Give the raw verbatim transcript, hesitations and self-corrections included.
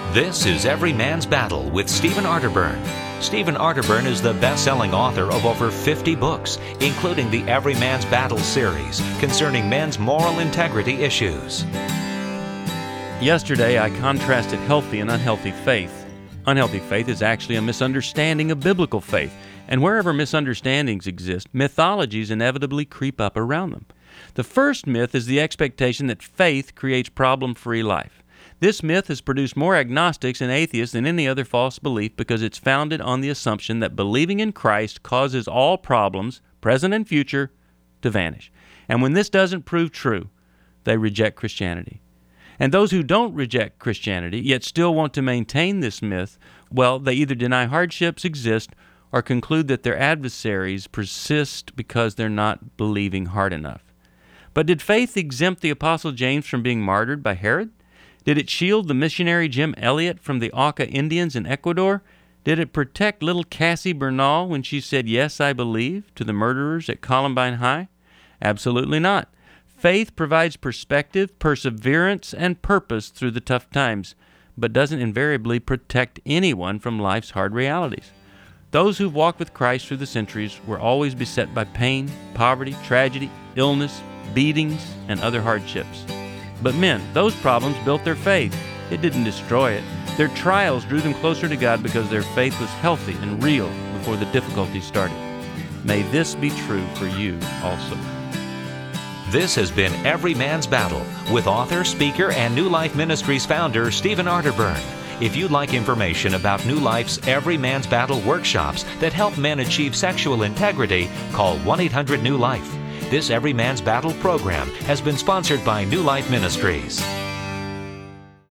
This is Every Man's Battle with Stephen Arterburn. Stephen Arterburn is the best-selling author of over fifty books, including the Every Man's Battle series concerning men's moral integrity issues. Yesterday, I contrasted healthy and unhealthy faith. Unhealthy faith is actually a misunderstanding of biblical faith, and wherever misunderstandings exist, mythologies inevitably creep up around them. The first myth is the expectation that faith creates problem-free life. This myth has produced more agnostics and atheists than any other false belief because it's founded on the assumption that believing in Christ causes all problems, present and future, to vanish. And when this doesn't prove true, they reject Christianity. And those who don't reject Christianity, yet still want to maintain this myth, well, they either deny hardships exist or conclude that their adversaries persist because they're not believing hard enough. But did faith exempt the Apostle James from being martyred by Herod? Did it shield the missionary Jim Elliot from the Auca Indians in Ecuador? Did it protect little Cassie Bernal when she said, "Yes, I believe," to the murderers at Columbine High? Absolutely not. Faith provides perspective, perseverance, and purpose through the tough times, but doesn't invariably protect anyone from life's hard realities. Those who've walked with Christ through the centuries were always beset by pain, poverty, tragedy, illness, beatings, and other hardships. But men, those problems built their faith. It didn't destroy it. Their trials drew them closer to God because their faith was healthy and real before the difficulties started. May this be true for you also. This has been Every Man's Battle with author, speaker, and New Life Ministries founder Stephen Arterburn. If you'd like information about New Life's Every Man's Battle workshops that help men achieve sexual integrity, call one eight hundred new life. This Every Man's Battle program has been sponsored by New Life Ministries.